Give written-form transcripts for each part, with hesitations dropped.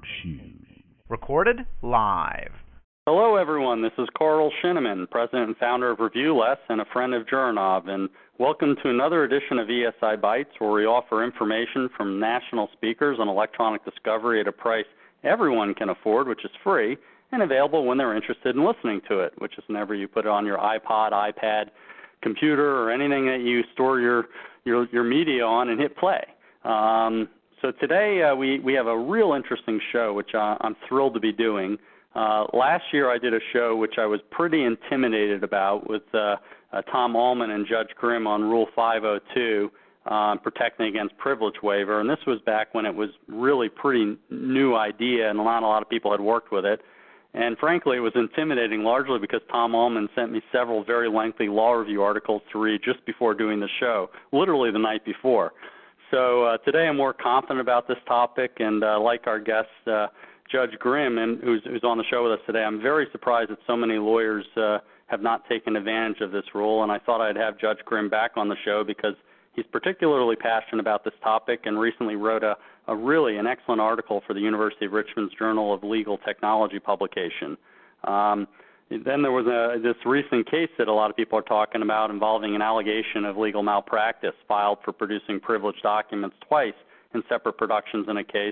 Recorded live. Hello, everyone. This is Carl Shinneman, president and founder of ReviewLess and a friend of Jurnob, and welcome to another edition of ESI Bytes, where we offer information from national speakers on electronic discovery at a price everyone can afford, which is free, and available when they're interested in listening to it, which is whenever you put it on your iPod, iPad, computer, or anything that you store your media on and hit play. So today we have a real interesting show, which I'm thrilled to be doing. Last year I did a show which I was pretty intimidated about with Tom Allman and Judge Grimm on Rule 502, protecting against privilege waiver. And this was back when it was really pretty new idea and not a lot of people had worked with it. And frankly, it was intimidating largely because Tom Allman sent me several very lengthy law review articles to read just before doing the show, literally the night before. So today I'm more confident about this topic, and like our guest, Judge Grimm, and who's on the show with us today, I'm very surprised that so many lawyers have not taken advantage of this rule, and I thought I'd have Judge Grimm back on the show because he's particularly passionate about this topic and recently wrote an excellent article for the University of Richmond's Journal of Legal Technology publication. Then there was this recent case that a lot of people are talking about involving an allegation of legal malpractice filed for producing privileged documents twice in separate productions in a case.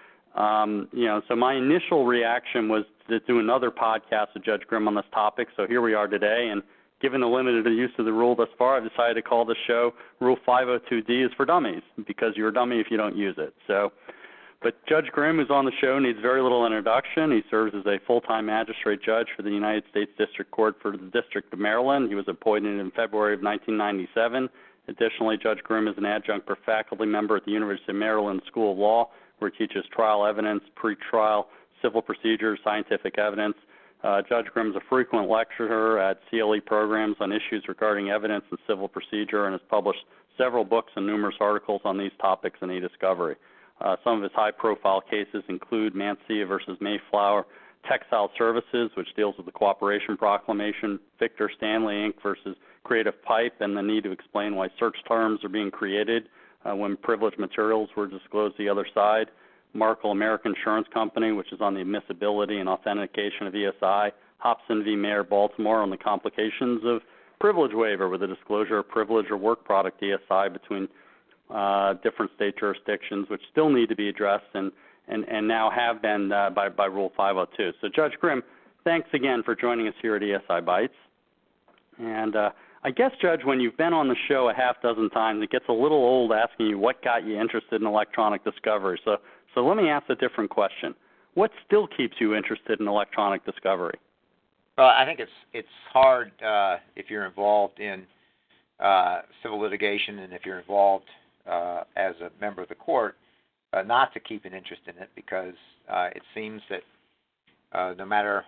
So my initial reaction was to do another podcast with Judge Grimm on this topic, so here we are today, and given the limited use of the rule thus far, I've decided to call this show Rule 502D is for Dummies, because you're a dummy if you don't use it. But Judge Grimm, who's on the show, needs very little introduction. He serves as a full-time magistrate judge for the United States District Court for the District of Maryland. He was appointed in February of 1997. Additionally, Judge Grimm is an adjunct faculty member at the University of Maryland School of Law, where he teaches trial evidence, pretrial, civil procedure, scientific evidence. Judge Grimm is a frequent lecturer at CLE programs on issues regarding evidence and civil procedure and has published several books and numerous articles on these topics in e-discovery. Some of his high-profile cases include Mancia versus Mayflower Textile Services, which deals with the Cooperation Proclamation, Victor Stanley, Inc. versus Creative Pipe, and the need to explain why search terms are being created when privileged materials were disclosed to the other side, Markle American Insurance Company, which is on the admissibility and authentication of ESI, Hobson v. Mayor Baltimore on the complications of privilege waiver with the disclosure of privilege or work product ESI between different state jurisdictions, which still need to be addressed and now have been by Rule 502. So, Judge Grimm, thanks again for joining us here at ESI Bytes. And I guess, Judge, when you've been on the show a half dozen times, it gets a little old asking you what got you interested in electronic discovery. So let me ask a different question. What still keeps you interested in electronic discovery? Well, I think it's hard if you're involved in civil litigation and if you're involved as a member of the court not to keep an interest in it, because it seems that no matter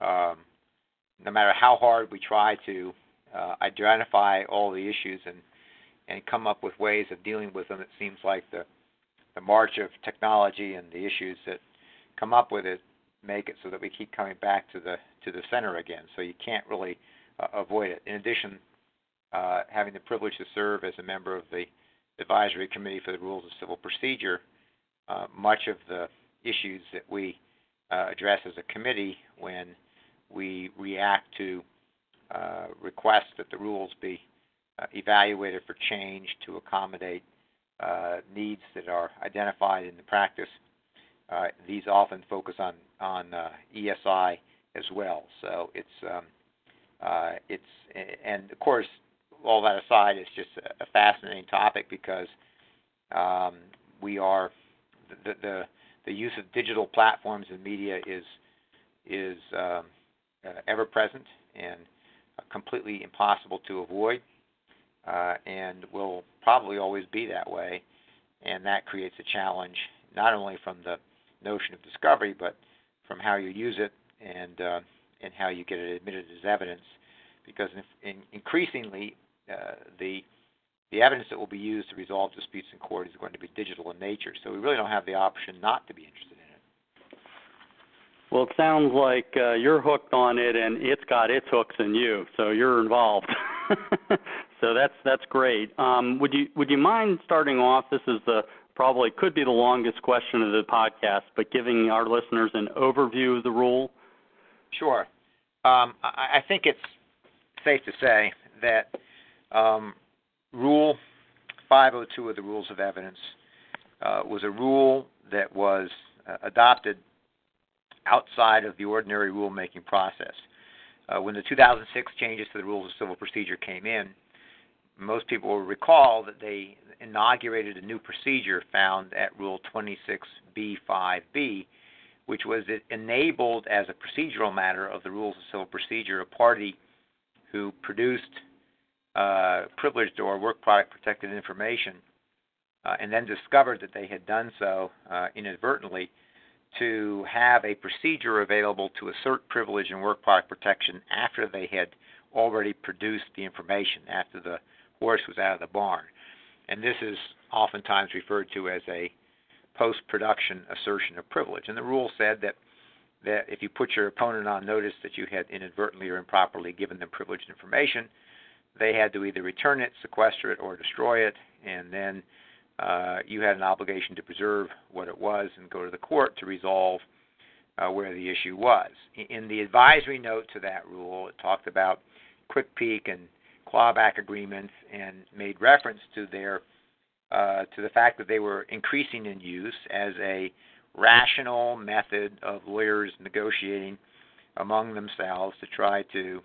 how hard we try to identify all the issues and come up with ways of dealing with them, it seems like the march of technology and the issues that come up with it make it so that we keep coming back to the center again. So you can't really avoid it. In addition, having the privilege to serve as a member of the Advisory Committee for the Rules of Civil Procedure, much of the issues that we address as a committee when we react to requests that the rules be evaluated for change to accommodate needs that are identified in the practice, these often focus on ESI as well. So it's and of course, all that aside, it's just a fascinating topic because we are the use of digital platforms and media is ever present and completely impossible to avoid, and will probably always be that way. And that creates a challenge not only from the notion of discovery, but from how you use it and how you get it admitted as evidence. Because increasingly, the evidence that will be used to resolve disputes in court is going to be digital in nature. So we really don't have the option not to be interested in it. Well, it sounds like you're hooked on it, and it's got its hooks in you, so you're involved. So that's great. Would you mind starting off? This is probably could be the longest question of the podcast, but giving our listeners an overview of the rule. Sure. I think it's safe to say that Rule 502 of the Rules of Evidence was a rule that was adopted outside of the ordinary rulemaking process. When the 2006 changes to the Rules of Civil Procedure came in, most people will recall that they inaugurated a new procedure found at Rule 26B5B, which was it enabled as a procedural matter of the Rules of Civil Procedure a party who produced privileged or work product protected information and then discovered that they had done so inadvertently to have a procedure available to assert privilege and work product protection after they had already produced the information, after the horse was out of the barn. And this is oftentimes referred to as a post-production assertion of privilege. And the rule said that if you put your opponent on notice that you had inadvertently or improperly given them privileged information, they had to either return it, sequester it, or destroy it, and then you had an obligation to preserve what it was and go to the court to resolve where the issue was. In the advisory note to that rule, it talked about quick peek and clawback agreements and made reference to the fact that they were increasing in use as a rational method of lawyers negotiating among themselves to try to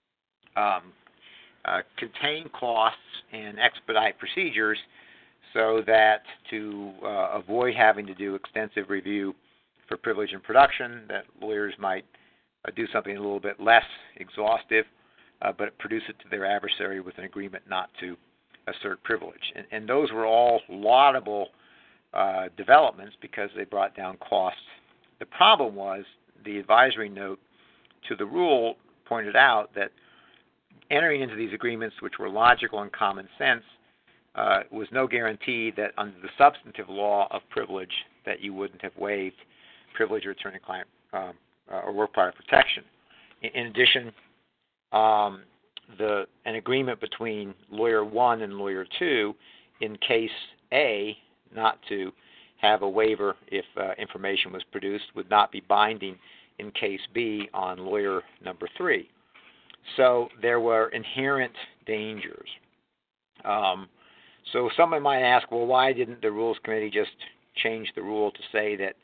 contain costs and expedite procedures so that to avoid having to do extensive review for privilege and production, that lawyers might do something a little bit less exhaustive, but produce it to their adversary with an agreement not to assert privilege. And those were all laudable developments because they brought down costs. The problem was the advisory note to the rule pointed out that entering into these agreements, which were logical and common sense, was no guarantee that under the substantive law of privilege that you wouldn't have waived privilege or attorney-client or work product protection. In addition, an agreement between lawyer 1 and lawyer 2 in case A not to have a waiver if information was produced would not be binding in case B on lawyer number 3. So there were inherent dangers. So someone might ask, well, why didn't the Rules Committee just change the rule to say that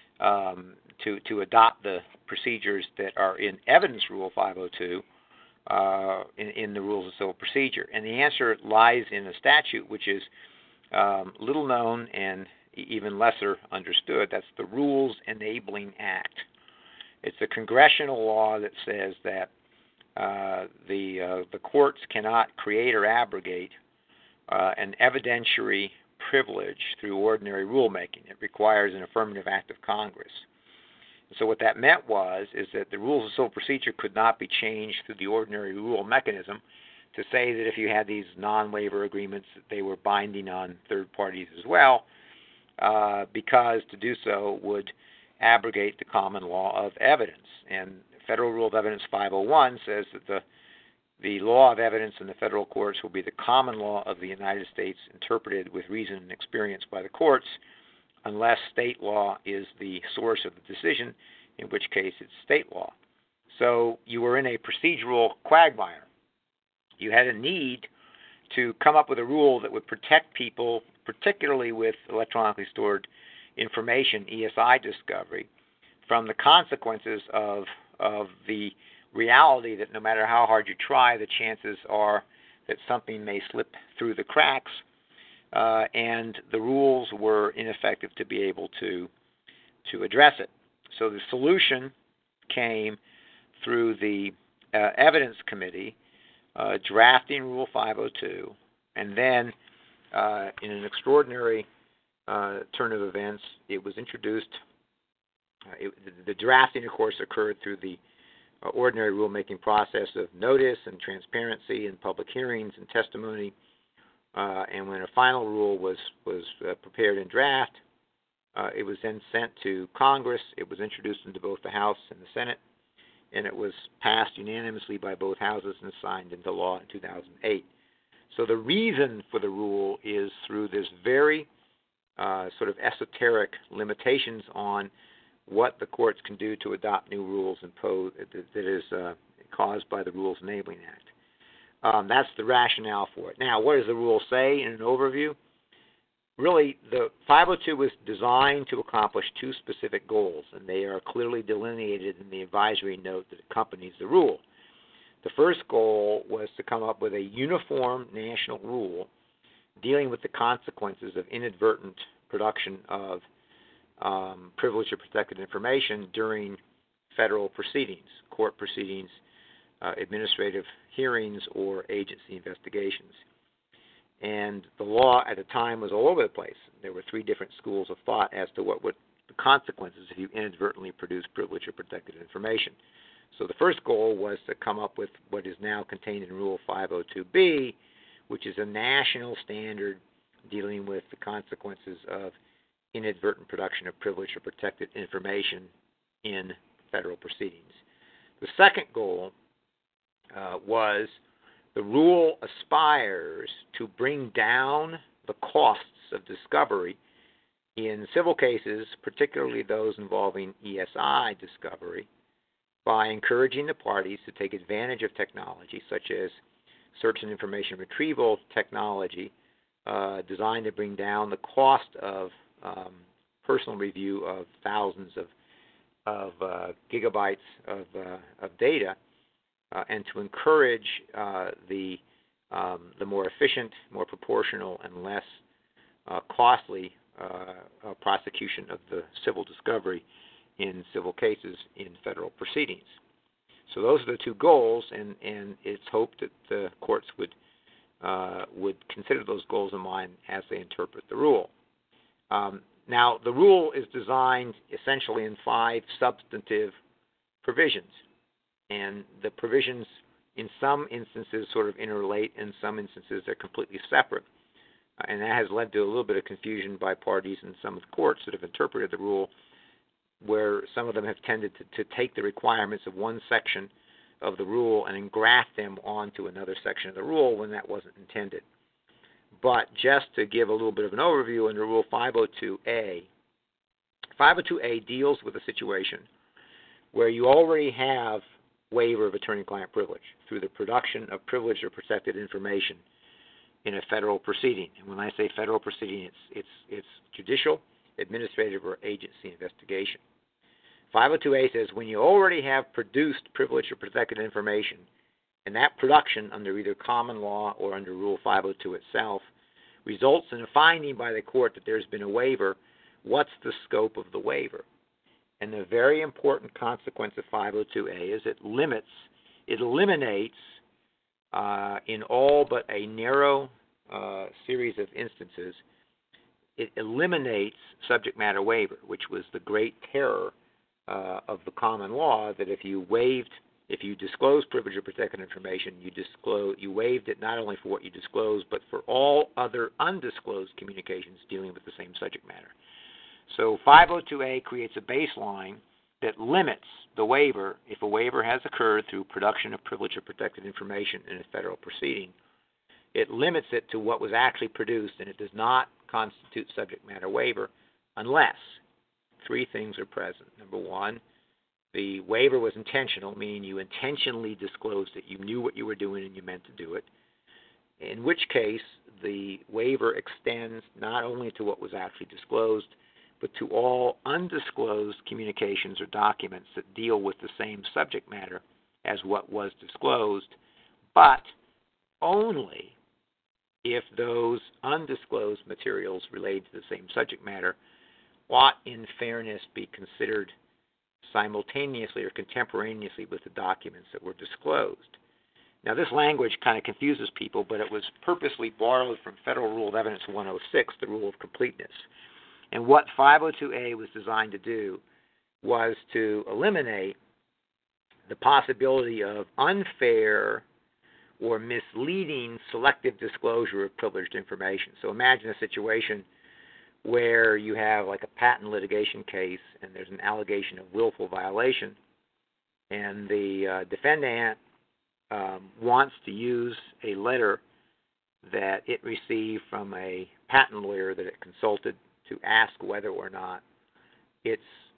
to adopt the procedures that are in Evidence Rule 502 in the Rules of Civil Procedure? And the answer lies in a statute which is little known and even lesser understood. That's the Rules Enabling Act. It's a congressional law that says that the courts cannot create or abrogate an evidentiary privilege through ordinary rulemaking. It requires an affirmative act of Congress. So what that meant is that the Rules of Civil Procedure could not be changed through the ordinary rule mechanism to say that if you had these non-waiver agreements that they were binding on third parties as well, because to do so would abrogate the common law of evidence. And Federal Rule of Evidence 501 says that the law of evidence in the federal courts will be the common law of the United States interpreted with reason and experience by the courts, unless state law is the source of the decision, in which case it's state law. So you were in a procedural quagmire. You had a need to come up with a rule that would protect people, particularly with electronically stored information, ESI discovery, from the consequences of the reality that no matter how hard you try, the chances are that something may slip through the cracks, and the rules were ineffective to be able to address it. So the solution came through the Evidence Committee drafting Rule 502, and then in an extraordinary turn of events, it was introduced. The drafting, of course, occurred through the ordinary rulemaking process of notice and transparency and public hearings and testimony. And when a final rule was prepared in draft, it was then sent to Congress. It was introduced into both the House and the Senate, and it was passed unanimously by both houses and signed into law in 2008. So the reason for the rule is through this very sort of esoteric limitations on what the courts can do to adopt new rules that is caused by the Rules Enabling Act. That's the rationale for it. Now, what does the rule say in an overview? Really, the 502 was designed to accomplish two specific goals, and they are clearly delineated in the advisory note that accompanies the rule. The first goal was to come up with a uniform national rule dealing with the consequences of inadvertent production of privileged or protected information during federal proceedings, court proceedings, administrative hearings, or agency investigations. And the law at the time was all over the place. There were three different schools of thought as to what would the consequences if you inadvertently produce privileged or protected information. So the first goal was to come up with what is now contained in Rule 502B, which is a national standard dealing with the consequences of inadvertent production of privileged or protected information in federal proceedings. The second goal was the rule aspires to bring down the costs of discovery in civil cases, particularly those involving ESI discovery, by encouraging the parties to take advantage of technology such as search and information retrieval technology designed to bring down the cost of personal review of thousands of gigabytes of data, and to encourage the more efficient, more proportional, and less costly prosecution of the civil discovery in civil cases in federal proceedings. So those are the two goals, and it's hoped that the courts would consider those goals in mind as they interpret the rule. Now, the rule is designed essentially in 5 substantive provisions, and the provisions in some instances sort of interrelate, in some instances they're completely separate, and that has led to a little bit of confusion by parties in some of the courts that have interpreted the rule, where some of them have tended to take the requirements of one section of the rule and engraft them onto another section of the rule when that wasn't intended. But just to give a little bit of an overview, under Rule 502A, 502A deals with a situation where you already have waiver of attorney-client privilege through the production of privileged or protected information in a federal proceeding. And when I say federal proceeding, it's judicial, administrative, or agency investigation. 502A says when you already have produced privileged or protected information, and that production under either common law or under Rule 502 itself results in a finding by the court that there's been a waiver, what's the scope of the waiver? And the very important consequence of 502A is it eliminates in all but a narrow series of instances, it eliminates subject matter waiver, which was the great terror of the common law, that if you disclose privileged or protected information, you waived it not only for what you disclosed, but for all other undisclosed communications dealing with the same subject matter. So 502A creates a baseline that limits the waiver if a waiver has occurred through production of privileged or protected information in a federal proceeding. It limits it to what was actually produced, and it does not constitute subject matter waiver unless 3 things are present. Number 1, the waiver was intentional, meaning you intentionally disclosed it. You knew what you were doing and you meant to do it, in which case the waiver extends not only to what was actually disclosed, but to all undisclosed communications or documents that deal with the same subject matter as what was disclosed, but only if those undisclosed materials related to the same subject matter ought in fairness be considered simultaneously or contemporaneously with the documents that were disclosed. Now, this language kind of confuses people, but it was purposely borrowed from Federal Rule of Evidence 106, the rule of completeness. And what 502A was designed to do was to eliminate the possibility of unfair or misleading selective disclosure of privileged information. So imagine a situation where you have like a patent litigation case and there's an allegation of willful violation, and the defendant wants to use a letter that it received from a patent lawyer that it consulted to ask whether or not its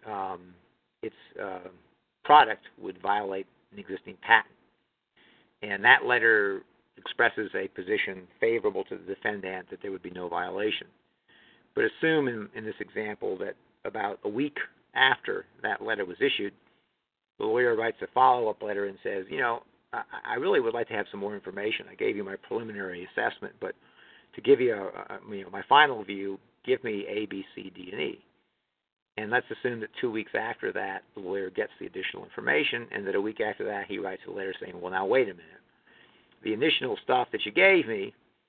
product would violate an existing patent. And that letter expresses a position favorable to the defendant that there would be no violation. But assume in this example that about a week after that letter was issued, the lawyer writes a follow-up letter and says, I really would like to have some more information. I gave you my preliminary assessment, but to give you my final view, give me A, B, C, D, and E. And let's assume that 2 weeks after that, the lawyer gets the additional information, and that a week after that, he writes a letter saying, well, now wait a minute. The initial stuff that you gave me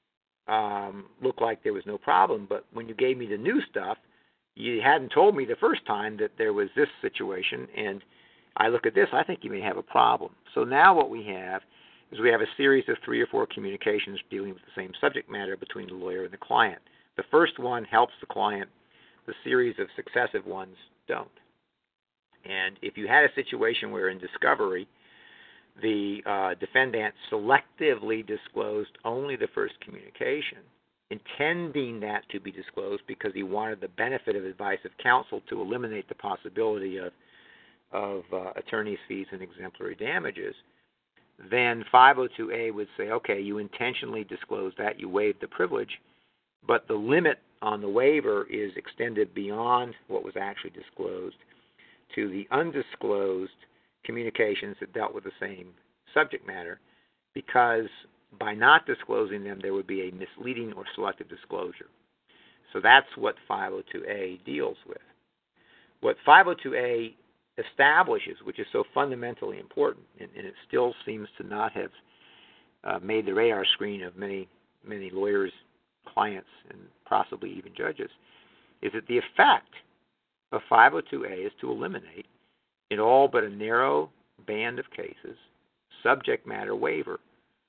looked like there was no problem, but when you gave me the new stuff, you hadn't told me the first time that there was this situation, and I look at this, I think you may have a problem. So now what we have is we have a series of 3 or 4 communications dealing with the same subject matter between the lawyer and the client. The first one helps the client. The series of successive ones don't. And if you had a situation where in discovery, the defendant selectively disclosed only the first communication, intending that to be disclosed because he wanted the benefit of advice of counsel to eliminate the possibility of attorney's fees and exemplary damages, then 502A would say, okay, you intentionally disclosed that, you waived the privilege, but the limit on the waiver is extended beyond what was actually disclosed to the undisclosed communications that dealt with the same subject matter, because by not disclosing them, there would be a misleading or selective disclosure. So that's what 502A deals with. What 502A establishes, which is so fundamentally important, and it still seems to not have made the radar screen of many lawyers, clients, and possibly even judges, is that the effect of 502A is to eliminate, in all but a narrow band of cases, subject matter waiver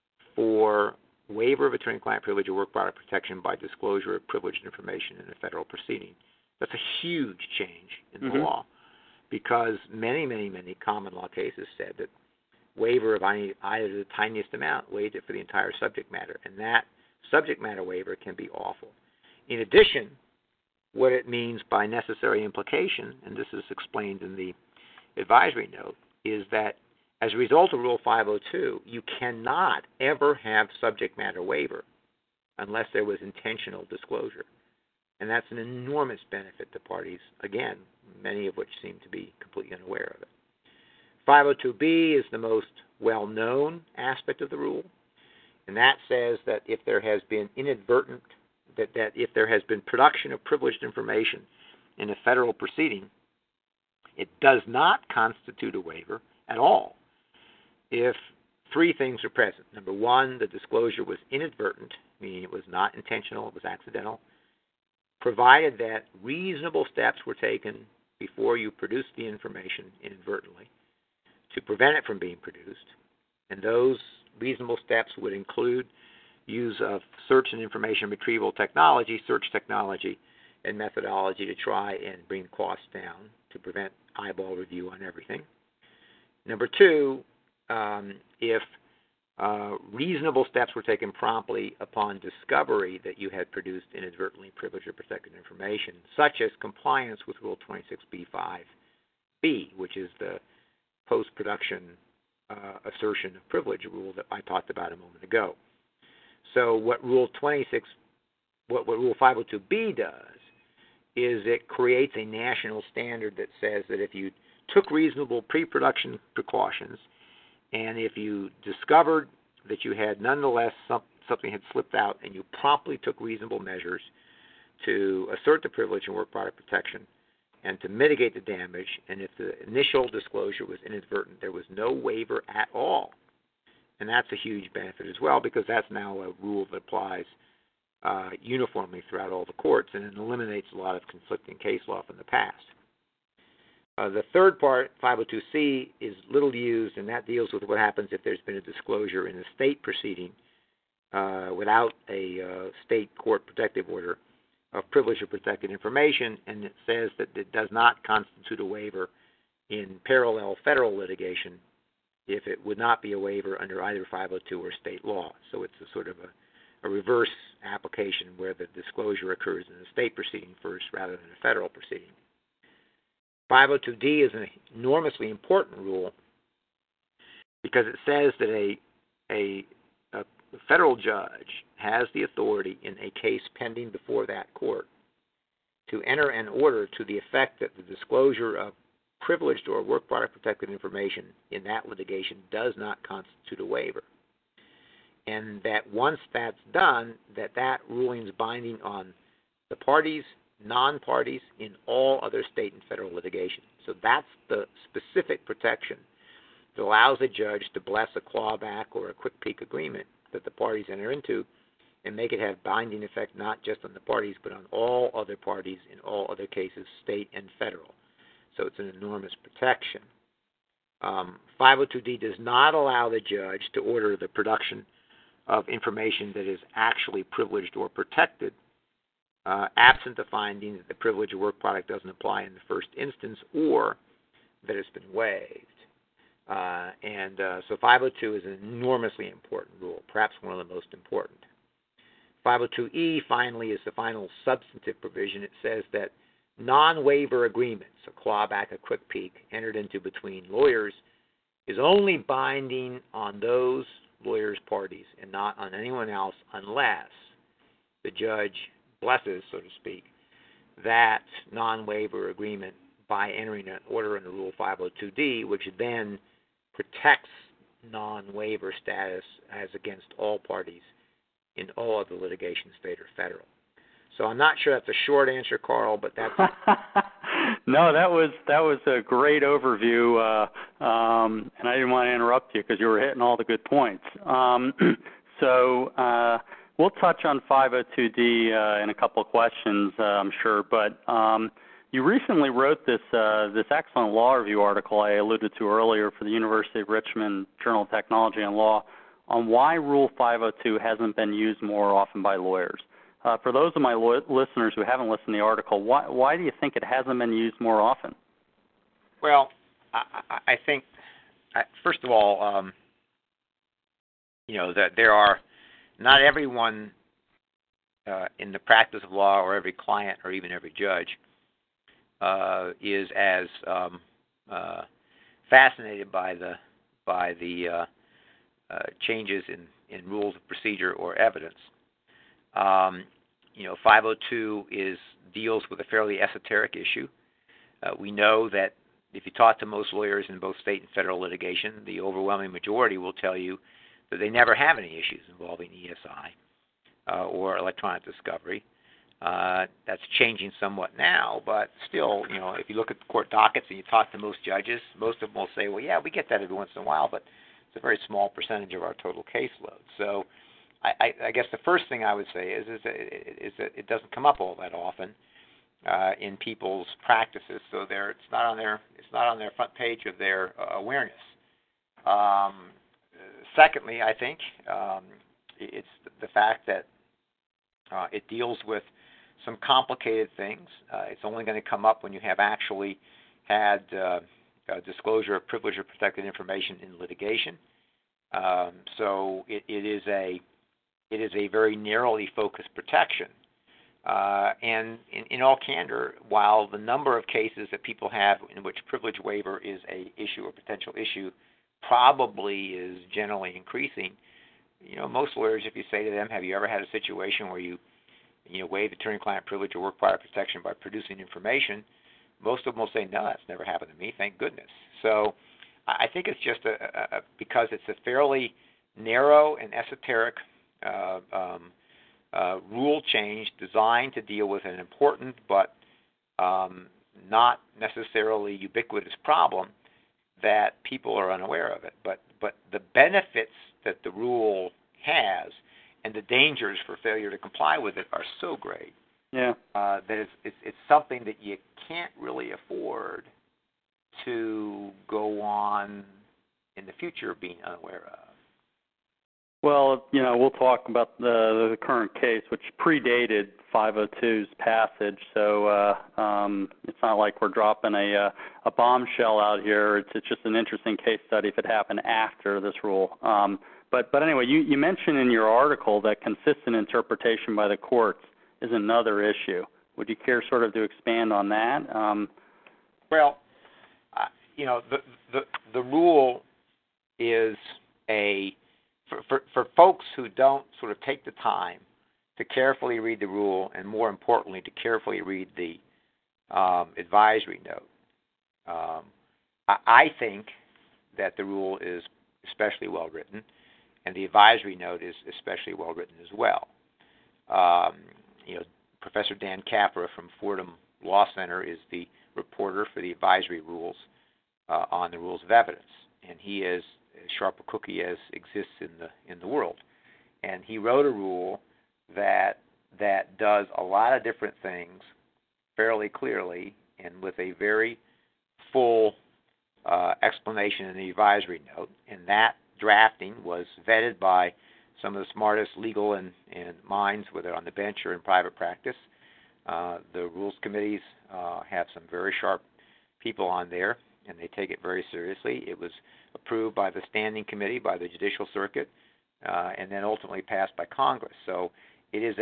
for waiver of attorney-client privilege or work product protection by disclosure of privileged information in a federal proceeding. That's a huge change in the law, because many common law cases said that waiver of either the tiniest amount waived it for the entire subject matter, and that subject matter waiver can be awful. In addition, what it means by necessary implication, and this is explained in the advisory note, is that as a result of Rule 502, you cannot ever have subject matter waiver unless there was intentional disclosure. And that's an enormous benefit to parties, again, many of which seem to be completely unaware of it. 502B is the most well-known aspect of the rule, and that says that if there has been inadvertent, that if there has been production of privileged information in a federal proceeding, it does not constitute a waiver at all if 3 things are present. Number 1, the disclosure was inadvertent, meaning it was not intentional, it was accidental, provided that reasonable steps were taken before you produced the information inadvertently to prevent it from being produced, and those reasonable steps would include use of search and information retrieval technology, search technology, and methodology to try and bring costs down to prevent eyeball review on everything. Number 2, if reasonable steps were taken promptly upon discovery that you had produced inadvertently privileged or protected information, such as compliance with Rule 26b-5b, which is the post-production assertion of privilege rule that I talked about a moment ago. So what Rule 502b does is it creates a national standard that says that if you took reasonable pre-production precautions, and if you discovered that you had nonetheless something had slipped out, and you promptly took reasonable measures to assert the privilege and work product protection and to mitigate the damage, and if the initial disclosure was inadvertent, there was no waiver at all. And that's a huge benefit as well, because that's now a rule that applies uniformly throughout all the courts, and it eliminates a lot of conflicting case law from the past. The third part, 502C, is little used, and that deals with what happens if there's been a disclosure in a state proceeding without a state court protective order of privileged or protected information, and it says that it does not constitute a waiver in parallel federal litigation if it would not be a waiver under either 502 or state law. So it's a sort of a reverse application where the disclosure occurs in a state proceeding first rather than a federal proceeding. 502D is an enormously important rule because it says that a federal judge has the authority in a case pending before that court to enter an order to the effect that the disclosure of privileged or work product protected information in that litigation does not constitute a waiver. And that once that's done, that ruling is binding on the parties, non-parties in all other state and federal litigation. So that's the specific protection that allows a judge to bless a clawback or a quick peek agreement that the parties enter into and make it have binding effect not just on the parties but on all other parties in all other cases, state and federal. So it's an enormous protection. 502D does not allow the judge to order the production of information that is actually privileged or protected, absent the finding that the privilege of work product doesn't apply in the first instance or that it's been waived. So 502 is an enormously important rule, perhaps one of the most important. 502E, finally, is the final substantive provision. It says that non-waiver agreements, a clawback, a quick peek, entered into between lawyers is only binding on those lawyers' parties and not on anyone else unless the judge blesses, so to speak, that non-waiver agreement by entering an order under Rule 502D, which then protects non-waiver status as against all parties in all other litigation, state or federal. So I'm not sure that's a short answer, Carl, but that's... No, that was a great overview, and I didn't want to interrupt you because you were hitting all the good points. So we'll touch on 502D in a couple of questions, I'm sure, but you recently wrote this excellent law review article I alluded to earlier for the University of Richmond Journal of Technology and Law on why Rule 502 hasn't been used more often by lawyers. For those of my listeners who haven't listened to the article, why do you think it hasn't been used more often? Well, I think, first of all, that there are not everyone in the practice of law or every client or even every judge is as fascinated by the changes in rules of procedure or evidence. 502 deals with a fairly esoteric issue. We know that if you talk to most lawyers in both state and federal litigation, the overwhelming majority will tell you that they never have any issues involving ESI or electronic discovery. That's changing somewhat now, but still, if you look at the court dockets and you talk to most judges, most of them will say, well, yeah, we get that every once in a while, but it's a very small percentage of our total caseload. So I guess the first thing I would say is that it doesn't come up all that often in people's practices, so it's not on their front page of their awareness. Secondly, I think it's the fact that it deals with some complicated things. It's only going to come up when you have actually had disclosure of privileged or protected information in litigation. So it is a very narrowly focused protection. And in all candor, while the number of cases that people have in which privilege waiver is a issue or potential issue probably is generally increasing, most lawyers, if you say to them, have you ever had a situation where you waive attorney-client privilege or work product protection by producing information, most of them will say, no, that's never happened to me, thank goodness. So I think it's just because it's a fairly narrow and esoteric rule change designed to deal with an important but not necessarily ubiquitous problem that people are unaware of it. But the benefits that the rule has and the dangers for failure to comply with it are so great that it's something that you can't really afford to go on in the future being unaware of. Well, we'll talk about the current case, which predated 502's passage, so it's not like we're dropping a bombshell out here. It's just an interesting case study if it happened after this rule. But anyway, you mentioned in your article that consistent interpretation by the courts is another issue. Would you care sort of to expand on that? Well, the rule is for folks who don't sort of take the time to carefully read the rule, and more importantly, to carefully read the advisory note. I think that the rule is especially well written, and the advisory note is especially well written as well. Professor Dan Capra from Fordham Law Center is the reporter for the advisory rules on the rules of evidence, and he is as sharp a cookie as exists in the world. And he wrote a rule that does a lot of different things fairly clearly and with a very full explanation in the advisory note. And that drafting was vetted by some of the smartest legal and minds, whether on the bench or in private practice. The rules committees have some very sharp people on there, and they take it very seriously. It was approved by the standing committee, by the Judicial Circuit, and then ultimately passed by Congress. So it is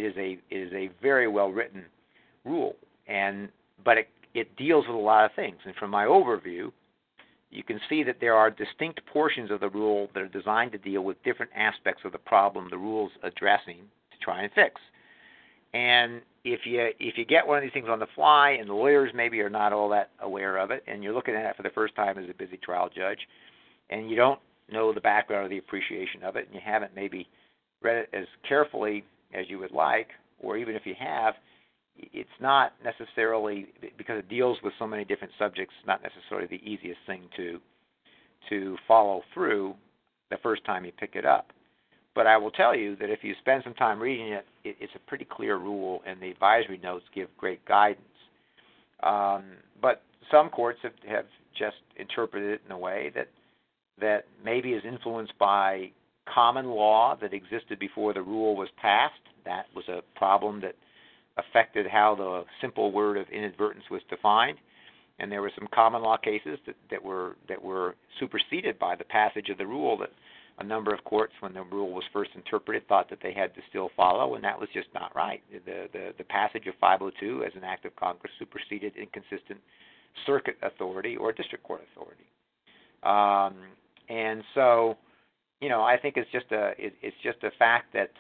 a very well written rule, but it deals with a lot of things. And from my overview, you can see that there are distinct portions of the rule that are designed to deal with different aspects of the problem the rule's addressing to try and fix. And if you get one of these things on the fly, and the lawyers maybe are not all that aware of it, and you're looking at it for the first time as a busy trial judge, and you don't know the background or the appreciation of it, and you haven't maybe read it as carefully as you would like, or even if you have, it's not necessarily, because it deals with so many different subjects, not necessarily the easiest thing to follow through the first time you pick it up. But I will tell you that if you spend some time reading it, it's a pretty clear rule, and the advisory notes give great guidance. But some courts have just interpreted it in a way that maybe is influenced by common law that existed before the rule was passed. That was a problem that affected how the simple word of inadvertence was defined, and there were some common law cases that were superseded by the passage of the rule that a number of courts, when the rule was first interpreted, thought that they had to still follow, and that was just not right. The passage of 502 as an act of Congress superseded inconsistent circuit authority or district court authority, and so, I think it's just a fact that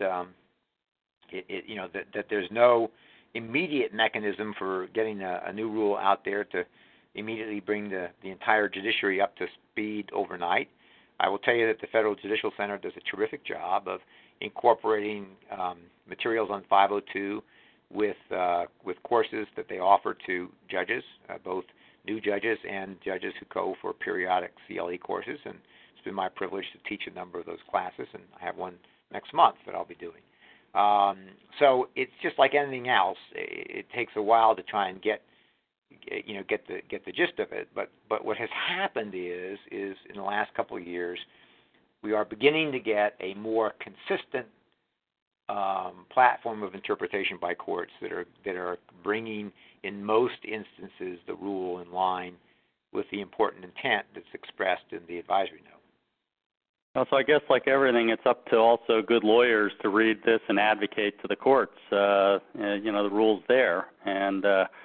that there's no immediate mechanism for getting a new rule out there to immediately bring the entire judiciary up to speed overnight. I will tell you that the Federal Judicial Center does a terrific job of incorporating materials on 502 with courses that they offer to judges, both new judges and judges who go for periodic CLE courses. And it's been my privilege to teach a number of those classes, and I have one next month that I'll be doing. So it's just like anything else. It takes a while to try and get the gist of it. But what has happened is in the last couple of years, we are beginning to get a more consistent platform of interpretation by courts that are bringing, in most instances, the rule in line with the important intent that's expressed in the advisory note. Well, so I guess, like everything, it's up to also good lawyers to read this and advocate to the courts. The rules there, and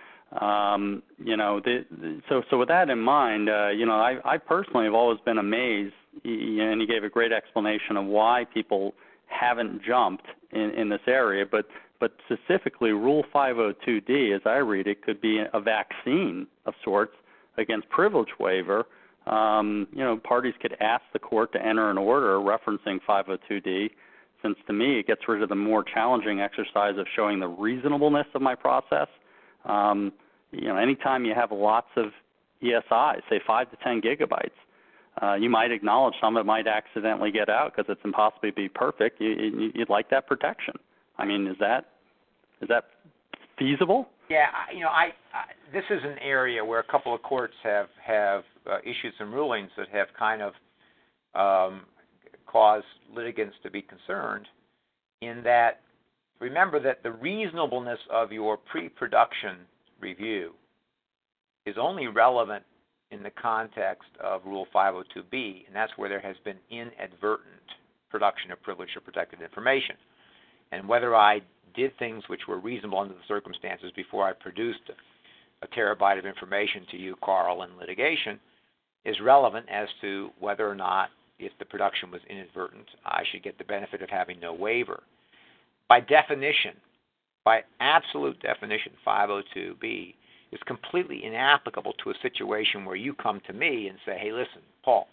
so with that in mind, I personally have always been amazed, and you gave a great explanation of why people haven't jumped in this area, but specifically Rule 502D, as I read it, could be a vaccine of sorts against privilege waiver. Parties could ask the court to enter an order referencing 502D, since to me it gets rid of the more challenging exercise of showing the reasonableness of my process. Anytime you have lots of ESI, say 5 to 10 gigabytes, you might acknowledge some of it might accidentally get out because it's impossible to be perfect. You'd like that protection. I mean, is that feasible? Yeah, this is an area where a couple of courts have issued some rulings that have kind of caused litigants to be concerned, in that, remember that the reasonableness of your pre-production review is only relevant in the context of Rule 502B, and that's where there has been inadvertent production of privileged or protected information. And whether I did things which were reasonable under the circumstances before I produced a terabyte of information to you, Carl, in litigation, is relevant as to whether or not, if the production was inadvertent, I should get the benefit of having no waiver. By definition, by absolute definition, 502B is completely inapplicable to a situation where you come to me and say, hey, listen, Paul,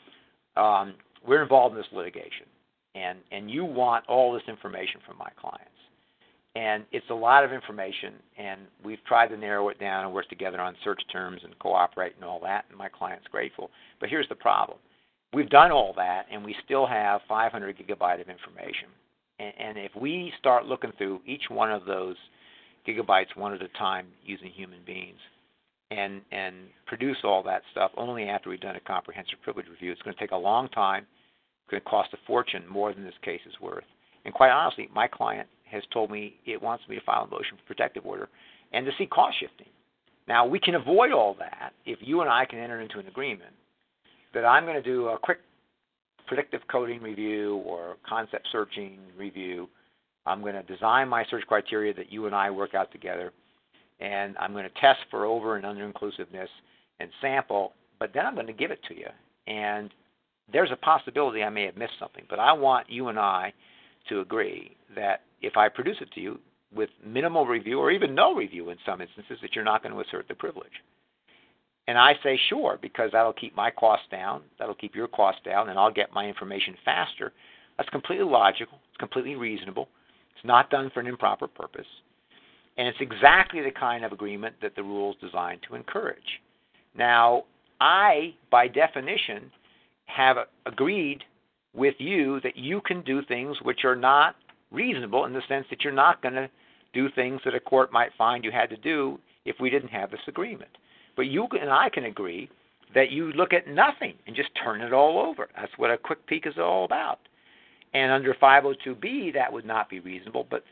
we're involved in this litigation, and you want all this information from my clients. And it's a lot of information, and we've tried to narrow it down and work together on search terms and cooperate and all that, and my client's grateful. But here's the problem. We've done all that, and we still have 500 gigabyte of information. And if we start looking through each one of those gigabytes one at a time using human beings and produce all that stuff only after we've done a comprehensive privilege review, it's going to take a long time. It's going to cost a fortune, more than this case is worth. And quite honestly, my client has told me it wants me to file a motion for protective order and to see cost shifting. Now, we can avoid all that if you and I can enter into an agreement that I'm going to do a quick predictive coding review or concept searching review. I'm going to design my search criteria that you and I work out together, and I'm going to test for over and under inclusiveness and sample, but then I'm going to give it to you. And there's a possibility I may have missed something, but I want you and I to agree that if I produce it to you with minimal review or even no review in some instances, that you're not going to assert the privilege. And I say sure, because that'll keep my costs down, that'll keep your costs down, and I'll get my information faster. That's completely logical. It's completely reasonable. It's not done for an improper purpose. And it's exactly the kind of agreement that the rule is designed to encourage. Now, I, by definition, have agreed with you that you can do things which are not reasonable, in the sense that you're not going to do things that a court might find you had to do if we didn't have this agreement. But you and I can agree that you look at nothing and just turn it all over. That's what a quick peek is all about. And under 502B, that would not be reasonable, but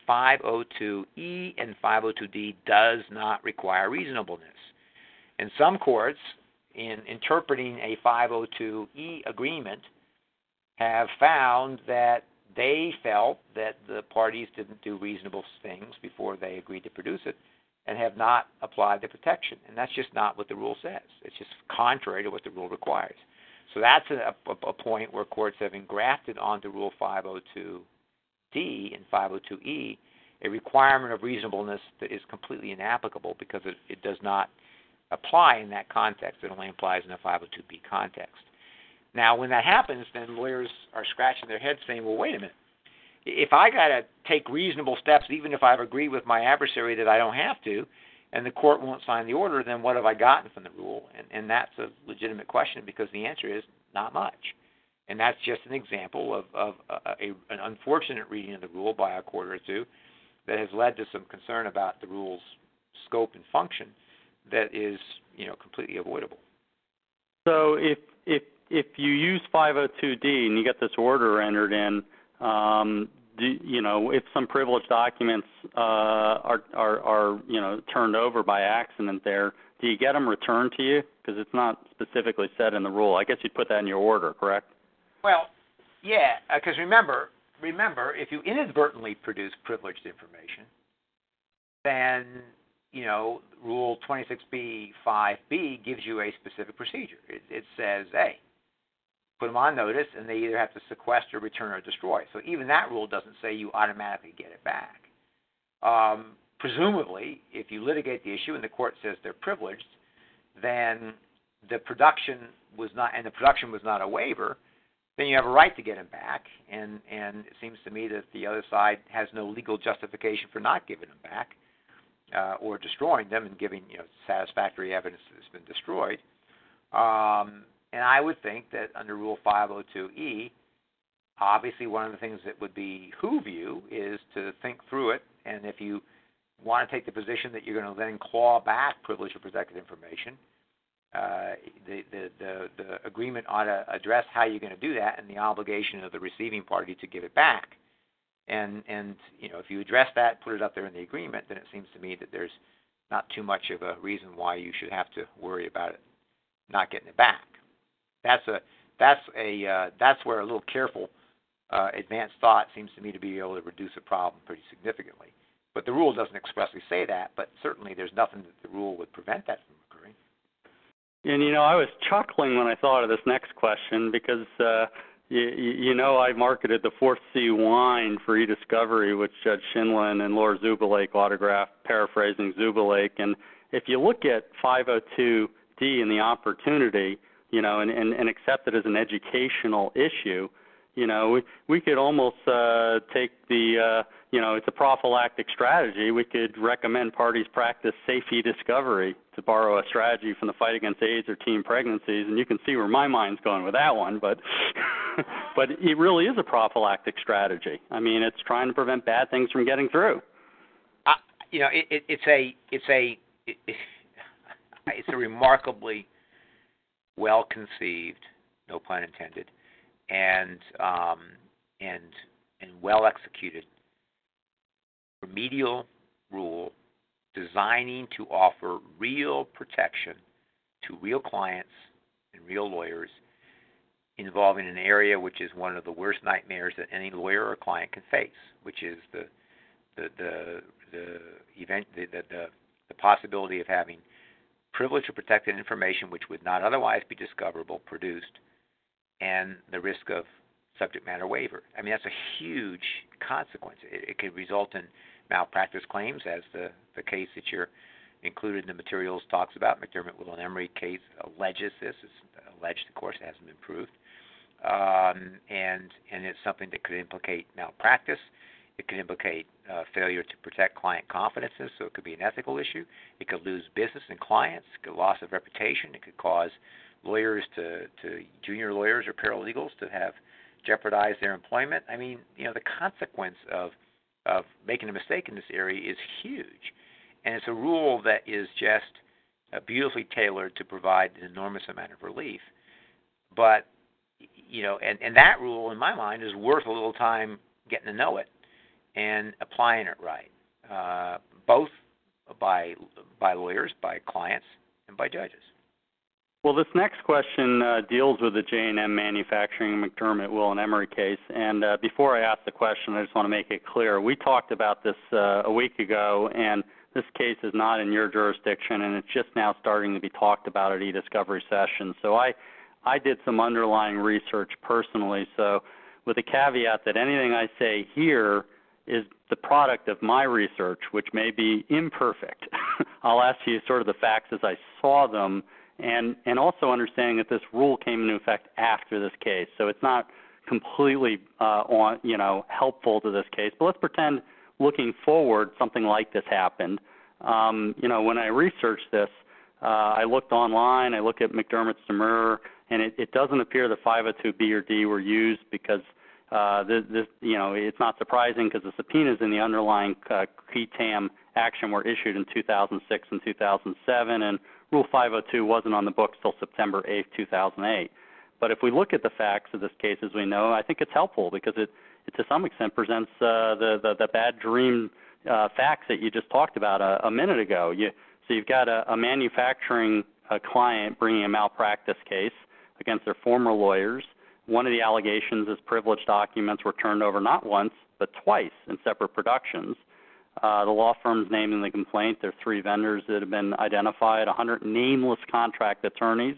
502E and 502D does not require reasonableness. And some courts, in interpreting a 502E agreement, have found that they felt that the parties didn't do reasonable things before they agreed to produce it and have not applied the protection. And that's just not what the rule says. It's just contrary to what the rule requires. So that's a point where courts have engrafted onto Rule 502D and 502E a requirement of reasonableness that is completely inapplicable, because it does not apply in that context. It only applies in a 502B context. Now, when that happens, then lawyers are scratching their heads saying, well, wait a minute. If I got to take reasonable steps, even if I've agreed with my adversary that I don't have to, and the court won't sign the order, then what have I gotten from the rule? And that's a legitimate question, because the answer is not much. And that's just an example of an unfortunate reading of the rule by a court or two that has led to some concern about the rule's scope and function that is, completely avoidable. So if you use 502D and you get this order entered in, if some privileged documents are turned over by accident there, do you get them returned to you? Because it's not specifically said in the rule. I guess you'd put that in your order, correct? Well, yeah, because remember, if you inadvertently produce privileged information, then, Rule 26B-5B gives you a specific procedure. It says, hey, put them on notice, and they either have to sequester, return, or destroy. So even that rule doesn't say you automatically get it back. Presumably, if you litigate the issue and the court says they're privileged, then the production was not a waiver, then you have a right to get them back. And it seems to me that the other side has no legal justification for not giving them back or destroying them and giving satisfactory evidence that it's been destroyed. And I would think that under Rule 502E, obviously one of the things that would behoove you is to think through it, and if you want to take the position that you're going to then claw back privileged or protected information, the agreement ought to address how you're going to do that and the obligation of the receiving party to give it back. And if you address that, put it up there in the agreement, then it seems to me that there's not too much of a reason why you should have to worry about it not getting it back. That's where a little careful advanced thought seems to me to be able to reduce a problem pretty significantly. But the rule doesn't expressly say that, but certainly there's nothing that the rule would prevent that from occurring. And, I was chuckling when I thought of this next question because, I marketed the Fourth Sea wine for eDiscovery, which Judge Shinlin and Laura Zubalake autographed, paraphrasing Zubalake. And if you look at 502D and the opportunity, and accept it as an educational issue, we could almost take the, it's a prophylactic strategy. We could recommend parties practice safe eDiscovery, to borrow a strategy from the fight against AIDS or teen pregnancies, and you can see where my mind's going with that one. But, but it really is a prophylactic strategy. I mean, it's trying to prevent bad things from getting through. It's a remarkably well conceived, no pun intended, and well executed remedial rule designing to offer real protection to real clients and real lawyers involving an area which is one of the worst nightmares that any lawyer or client can face, which is the possibility of having privileged or protected information which would not otherwise be discoverable produced, and the risk of subject matter waiver. I mean, that's a huge consequence. It could result in malpractice claims, as the case that you're included in the materials talks about. McDermott, Will, and Emery case alleges this. It's alleged, of course, it hasn't been proved. And it's something that could implicate malpractice. It could implicate failure to protect client confidences, so it could be an ethical issue. It could lose business and clients. It could loss of reputation. It could cause lawyers to junior lawyers or paralegals to have jeopardized their employment. I mean, the consequence of making a mistake in this area is huge. And it's a rule that is just beautifully tailored to provide an enormous amount of relief. But, and that rule, in my mind, is worth a little time getting to know it and applying it right, both by lawyers, by clients, and by judges. Well, this next question deals with the J&M Manufacturing McDermott, Will, and Emery case. And before I ask the question, I just want to make it clear. We talked about this a week ago, and this case is not in your jurisdiction, and it's just now starting to be talked about at eDiscovery sessions. So I did some underlying research personally, so with the caveat that anything I say here is the product of my research, which may be imperfect. I'll ask you sort of the facts as I saw them, and also understanding that this rule came into effect after this case. So it's not completely helpful to this case. But let's pretend looking forward something like this happened. When I researched this, I looked online, I looked at McDermott's demurrer, and it doesn't appear that 502B or D were used because it's not surprising because the subpoenas in the underlying QTAM action were issued in 2006 and 2007, and Rule 502 wasn't on the books till September 8, 2008. But if we look at the facts of this case, as we know, I think it's helpful because it to some extent presents the bad dream facts that you just talked about a minute ago. So you've got a manufacturing client bringing a malpractice case against their former lawyers. One of the allegations is privileged documents were turned over not once, but twice in separate productions. The law firm's named in the complaint. There are 3 vendors that have been identified, 100 nameless contract attorneys.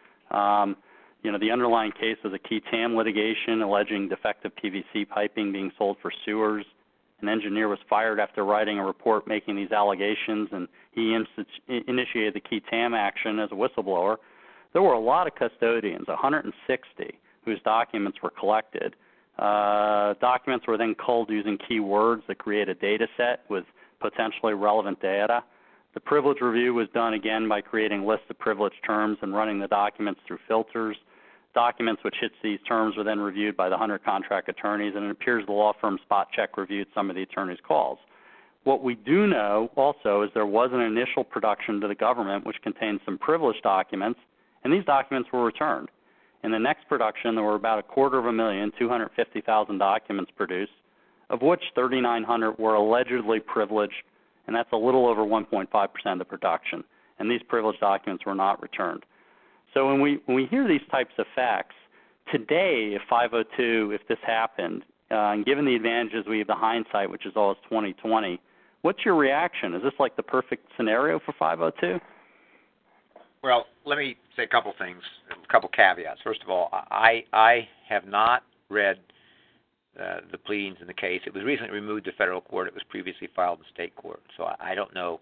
The underlying case is a QTAM litigation alleging defective PVC piping being sold for sewers. An engineer was fired after writing a report making these allegations, and he initiated the QTAM action as a whistleblower. There were a lot of custodians, 160, whose documents were collected. Documents were then culled using keywords that create a data set with potentially relevant data. The privilege review was done again by creating lists of privileged terms and running the documents through filters. Documents which hit these terms were then reviewed by the 100 contract attorneys, and it appears the law firm Spot Check reviewed some of the attorneys' calls. What we do know also is there was an initial production to the government which contained some privileged documents, and these documents were returned. In the next production, there were about 250,000, 250,000 documents produced, of which 3,900 were allegedly privileged, and that's a little over 1.5% of the production. And these privileged documents were not returned. So when we hear these types of facts, today, if 502, if this happened, and given the advantages we have, the hindsight, which is always 2020, what's your reaction? Is this like the perfect scenario for 502? Well, let me say a couple things, a couple caveats. First of all, I have not read the pleadings in the case. It was recently removed to federal court. It was previously filed in state court, so I don't know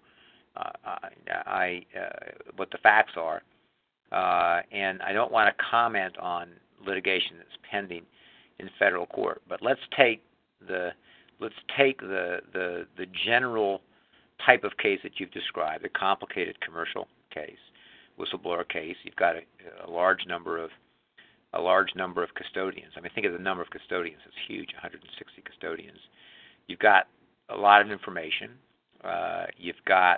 what the facts are, and I don't want to comment on litigation that's pending in federal court. But let's take the general type of case that you've described, a complicated commercial case, whistleblower case. You've got a large number of custodians. I mean, think of the number of custodians. It's huge, 160 custodians. You've got a lot of information. You've got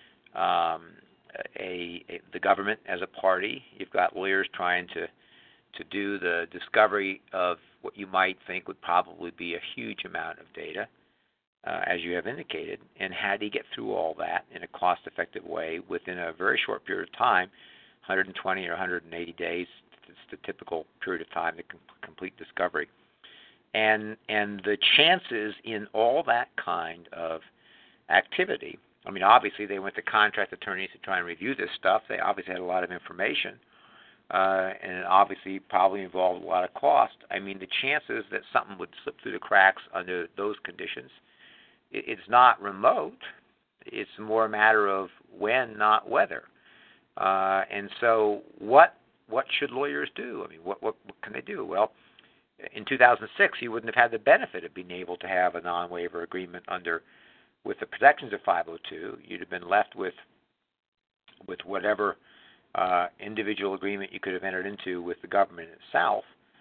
the government as a party. You've got lawyers trying to do the discovery of what you might think would probably be a huge amount of data, as you have indicated. And how do you get through all that in a cost-effective way within a very short period of time, 120 or 180 days? It's the typical period of time to complete discovery. And the chances in all that kind of activity, I mean, obviously they went to contract attorneys to try and review this stuff. They obviously had a lot of information, and it obviously probably involved a lot of cost. I mean, the chances that something would slip through the cracks under those conditions, it's not remote. It's more a matter of when, not whether. And so what should lawyers do? I mean, what can they do? Well, in 2006, you wouldn't have had the benefit of being able to have a non-waiver agreement with the protections of 502. You'd have been left with whatever individual agreement you could have entered into with the government itself.